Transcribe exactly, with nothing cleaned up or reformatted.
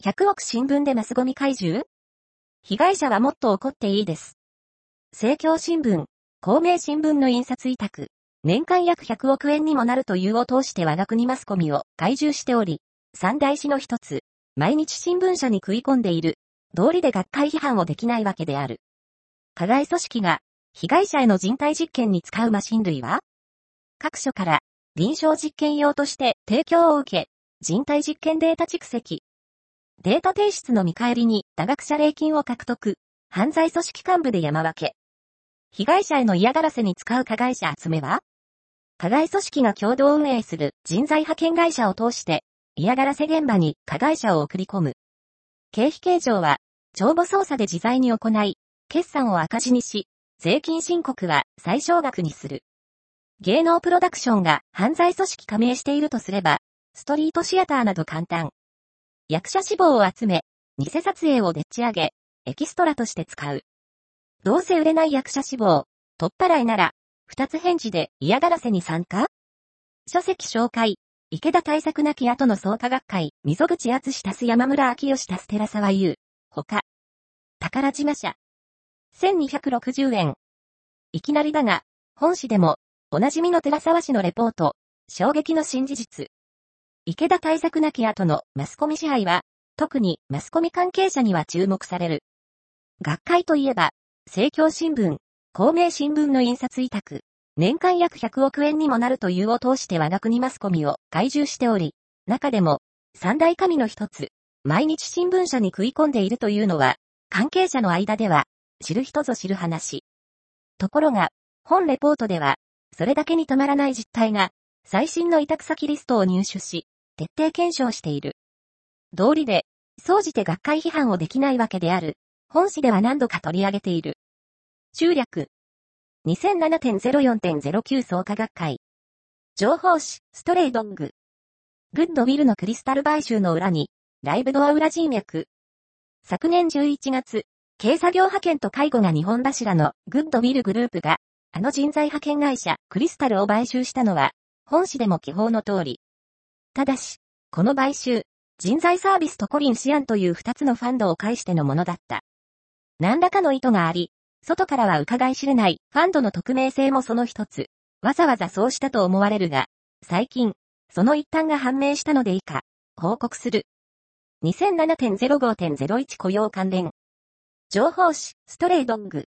ひゃくおく新聞でマスゴミ怪獣？被害者はもっと怒っていいです。政教新聞、公明新聞の印刷委託、年間約ひゃくおくえんにもなるというを通して我が国マスコミを懐柔しており、三大紙の一つ、毎日新聞社に食い込んでいる、道理で学会批判をできないわけである。加害組織が、被害者への人体実験に使うマシン類は各所から、臨床実験用として提供を受け、人体実験データ蓄積。データ提出の見返りに多額謝礼金を獲得、犯罪組織幹部で山分け。被害者への嫌がらせに使う加害者集めは加害組織が共同運営する人材派遣会社を通して、嫌がらせ現場に加害者を送り込む。経費計上は、帳簿操作で自在に行い、決算を赤字にし、税金申告は最小額にする。芸能プロダクションが犯罪組織加盟しているとすれば、ストリートシアターなど簡単。役者志望を集め、偽撮影をでっち上げ、エキストラとして使う。どうせ売れない役者志望、取っ払いなら、二つ返事で嫌がらせに参加？書籍紹介、池田対策なき後の創価学会、溝口敦足す山村明義足す寺沢優、他。宝島社。せんにひゃくろくじゅうえん。いきなりだが、本誌でも、おなじみの寺沢氏のレポート、衝撃の新事実。池田対策なき後のマスコミ支配は、特にマスコミ関係者には注目される。学会といえば、政教新聞、公明新聞の印刷委託、年間約ひゃくおくえんにもなるというを通して我が国マスコミを懐柔しており、中でも、三大紙の一つ、毎日新聞社に食い込んでいるというのは、関係者の間では、知る人ぞ知る話。ところが、本レポートでは、それだけに止まらない実態が、最新の委託先リストを入手し、徹底検証している。道理で、総じて学会批判をできないわけである。本誌では何度か取り上げている。集略。にせんななてんゼロよんてんゼロきゅう 創価学会。情報誌、ストレイドング。グッドウィルのクリスタル買収の裏に、ライブドア裏人脈。昨年じゅういちがつ、軽作業派遣と介護が日本柱のグッドウィルグループが、あの人材派遣会社クリスタルを買収したのは、本誌でも記報の通り。ただし、この買収、人材サービスとコリン・シアンという二つのファンドを介してのものだった。何らかの意図があり、外からは伺い知れないファンドの匿名性もその一つ。わざわざそうしたと思われるが、最近、その一端が判明したので以下、報告する。にせんななてんゼロごてんゼロいち 雇用関連。情報誌、ストレイドング。